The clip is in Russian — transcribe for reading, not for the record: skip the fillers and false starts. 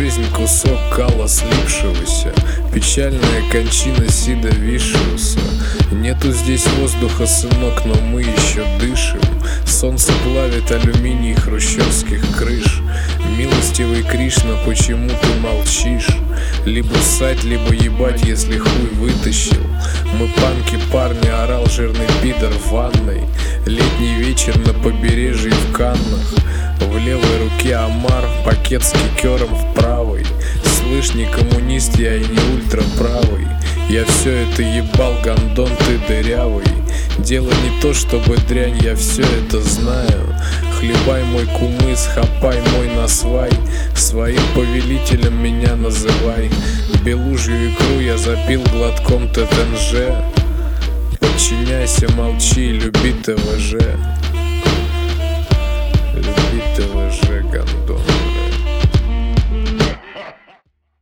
Жизнь кусок кала слипшегося, печальная кончина Сида Вишиуса. Нету здесь воздуха, сынок, но мы еще дышим. Солнце плавит алюминий хрущевских крыш. Милостивый Кришна, почему ты молчишь? Либо ссать, либо ебать, если хуй вытащил. Мы панки, парни, орал жирный пидор в ванной. Летний вечер на побережье в Каннах. В левой руке омар, пакет с кикером в правой. Слышь, не коммунист я и не ультраправый. Я все это ебал, гондон, ты дырявый. Дело не то, чтобы дрянь, я все это знаю. Хлебай мой кумыс, хапай мой насвай. Своим повелителем меня называй. Белужью икру я запил глотком ТТНЖ. Подчиняйся, молчи, люби ТВЖ.